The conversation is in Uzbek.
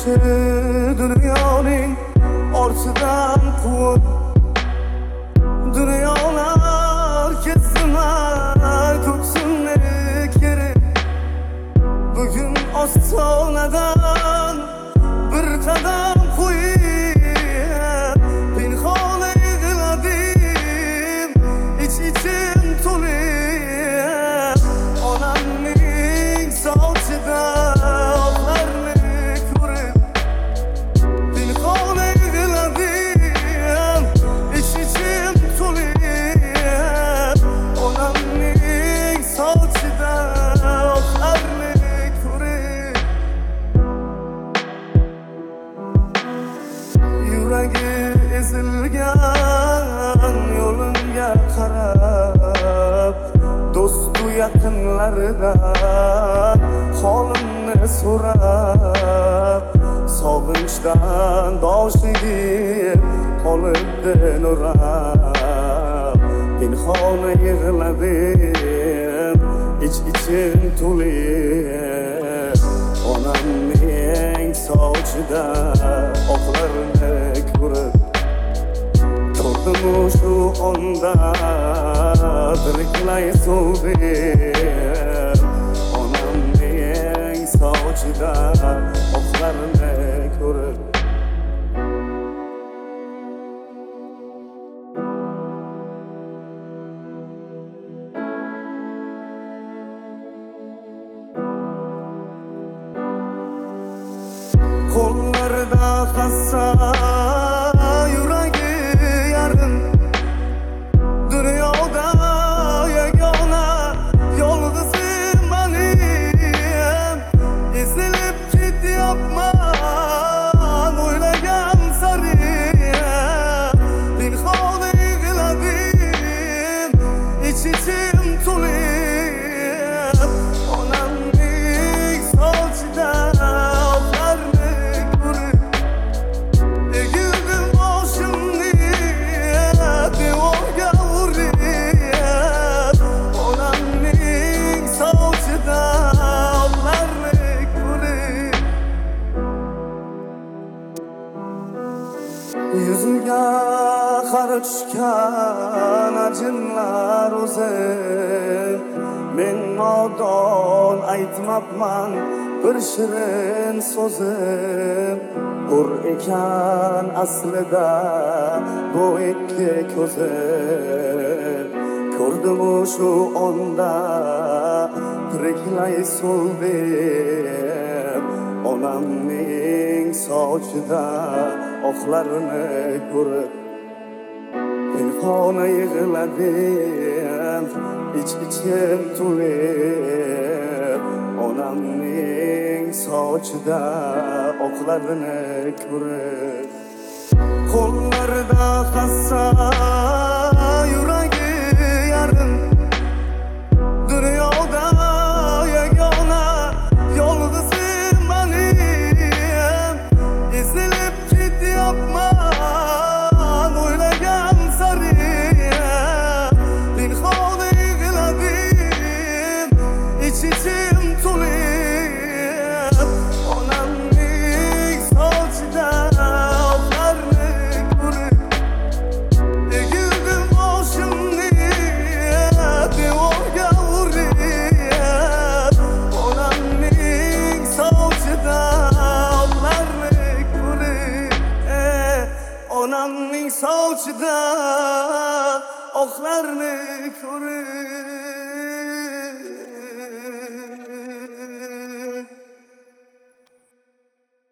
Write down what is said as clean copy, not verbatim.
Shu dunyoning ortidan quvib dunyolar kezmay ko'ksimni kerib bugun ostonadan bir qadam qo'yib pinhon yig'ladim ich-ichim to'lib onamning sochida ezilgan yo'limga qarab do'stu yaqinlaridan holimni so'rab sog'inchdan doshigim qolibdi nurab pinhon yig'ladim ich-ichim to'lib onamning sochida oqlarini ko'rib shu onda tiriklay so'ldim onamning sochida oqlarini ko'rib qo'llarida hassa Yüzümga qari tushgan ajinlar o'zi men nodon aytmabman bir shirin so'zim ko'r ekan aslida bu ikki ko'zim ko'rdim shu onda tiriklay so'ldim onamning sochida oqlarini ko'rib pinhon yig'ladim ich-ichim to'lib onamning sochida oqlarini ko'rib qo'llarida hassa yuragi yarim dunyoda yagona yolg'izim menim ezilib ketyapman o'ylagan sari pinhon yig'ladim ich-ichim to'lib onamning sochida oqlarini ko'rib egildim boshimni devorga urib onamning sochida oqlarini ko'rib onamning sochida oqlarini